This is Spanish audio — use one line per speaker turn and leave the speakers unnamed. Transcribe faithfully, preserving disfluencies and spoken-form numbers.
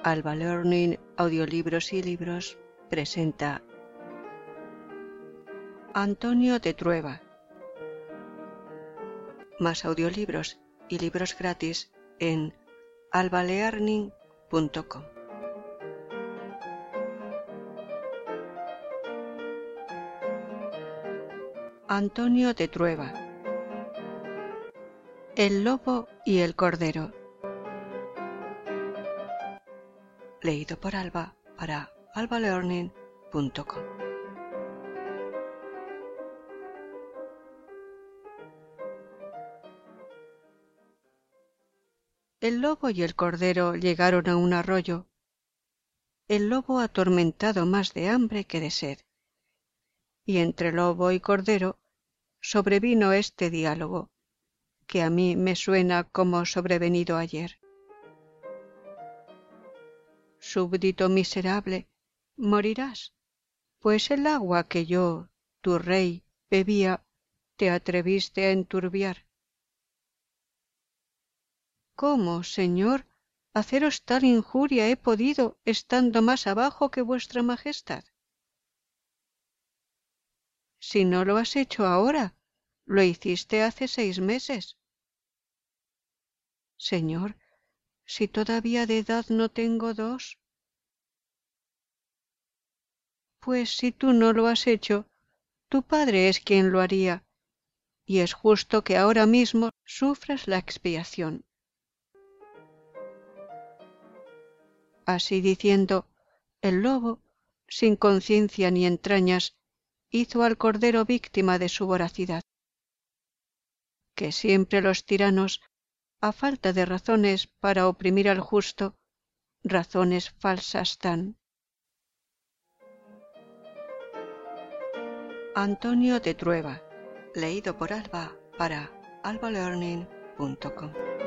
Alba Learning Audiolibros y Libros presenta Antonio de Trueba. Más audiolibros y libros gratis en alba learning punto com. Antonio de Trueba. El lobo y el cordero. Leído por Alba para alba learning punto com. El lobo y el cordero llegaron a un arroyo, el lobo atormentado más de hambre que de sed, y entre lobo y cordero sobrevino este diálogo, que a mí me suena como sobrevenido ayer. Súbdito miserable, morirás, pues el agua que yo, tu rey, bebía, te atreviste a enturbiar. ¿Cómo, señor, haceros tal injuria he podido, estando más abajo que vuestra majestad? Si no lo has hecho ahora, lo hiciste hace seis meses. Señor, si todavía de edad no tengo dos. Pues si tú no lo has hecho, tu padre es quien lo haría, y es justo que ahora mismo sufras la expiación. Así diciendo, el lobo, sin conciencia ni entrañas, hizo al cordero víctima de su voracidad. Que siempre los tiranos, a falta de razones para oprimir al justo, razones falsas dan. Antonio de Trueba, leído por Alba para alba learning punto com.